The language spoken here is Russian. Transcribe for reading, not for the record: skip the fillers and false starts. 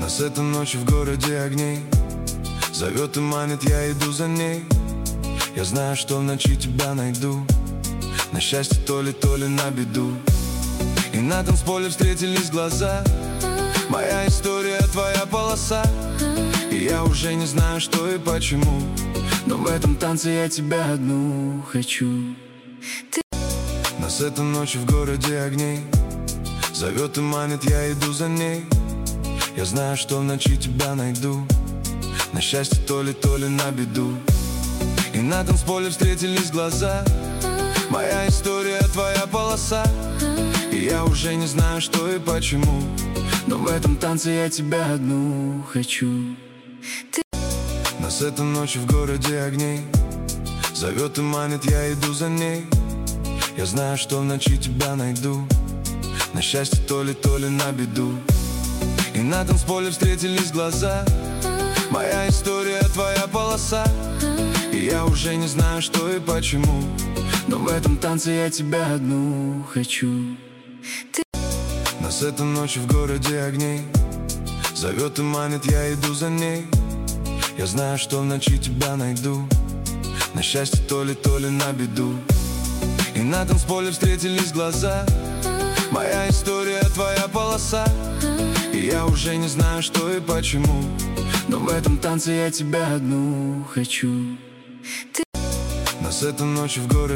Нас эта ночь в городе огней зовет и манит, я иду за ней. Я знаю, что в ночи тебя найду, на счастье то ли на беду. И на танцполе встретились глаза, моя история, твоя полоса. И я уже не знаю, что и почему, но в этом танце я тебя одну хочу. Нас эта ночь в городе огней зовет и манит, я иду за ней. Я знаю, что в ночи тебя найду, на счастье то ли на беду. И на танцполе встретились глаза, моя история, твоя полоса. И я уже не знаю, что и почему, но в этом танце я тебя одну хочу. Нас эта ночь в городе огней зовет и манит, я иду за ней. Я знаю, что в ночи тебя найду, на счастье то ли на беду. И на танцполе встретились глаза, моя история, твоя полоса. И я уже не знаю, что и почему, но в этом танце я тебя одну хочу. Нас эта ночь в городе огней зовет и манит, я иду за ней. Я знаю, что в ночи тебя найду, на счастье то ли на беду. И на танцполе встретились глаза, моя история, твоя полоса. И я уже не знаю, что и почему, но в этом танце я тебя одну хочу. Нас эта ночь в городе